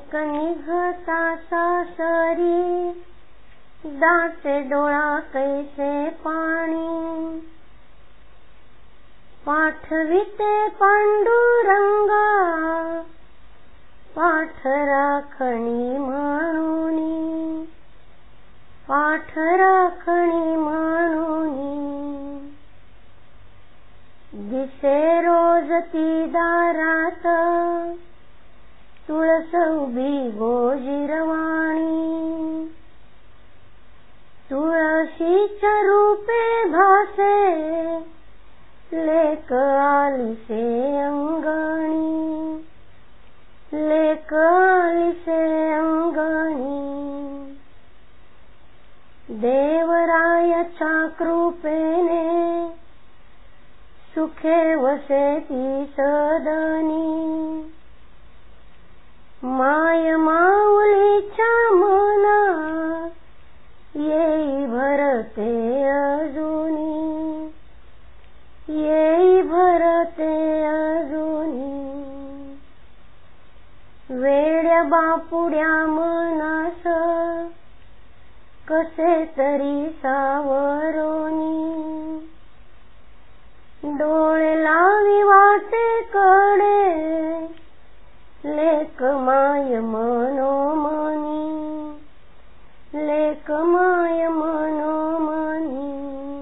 एक निघता सासरी, जाते डोळा कैसे पाणी. पाठविते पांडुरंगा, पाठ राखणी म्हणूनी, पाठ राखणी म्हणूनी. दिसे रोज ती दारात, तुळस उभी गोजिरवाणी. तुळशीच्या रूपे भासे, लेक आलिसे अंगणी, लेक आलिसे अंगणी. देवरायाच्या कृपेने, सुखे वसे ती सदनी. माय माऊलीच्या मना, येई भरते अजुनी, येई भरते अजुनी. वेड्या बापुड्या मनास, कसे तरी सावरोनी. डोळे लावी वाटे कडे, लेक माय मनोमनी, लेक माय मनोमनी.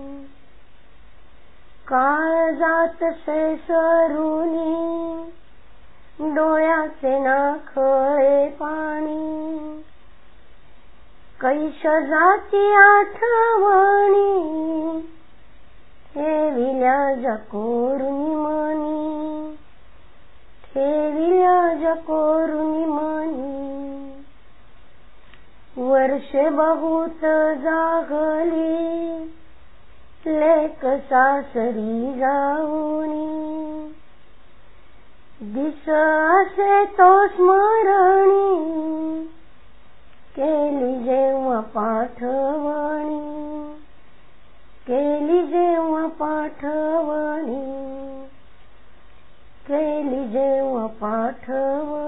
काळजात से सरुनी, डोळ्याचे नाखळे पाणी. कैश जाती आठवणी, ठेविल्या जकोरुनी मनी, ठेविल्या जकोरुनी मनी. वर्षे बहुत जागली, लेक सासरी जाऊनी. दिस असे तो स्मरणी, केली जेव्हा पाठवणी, केली जेव्हा पाठवणी, केली जेव्हा पाठवणी.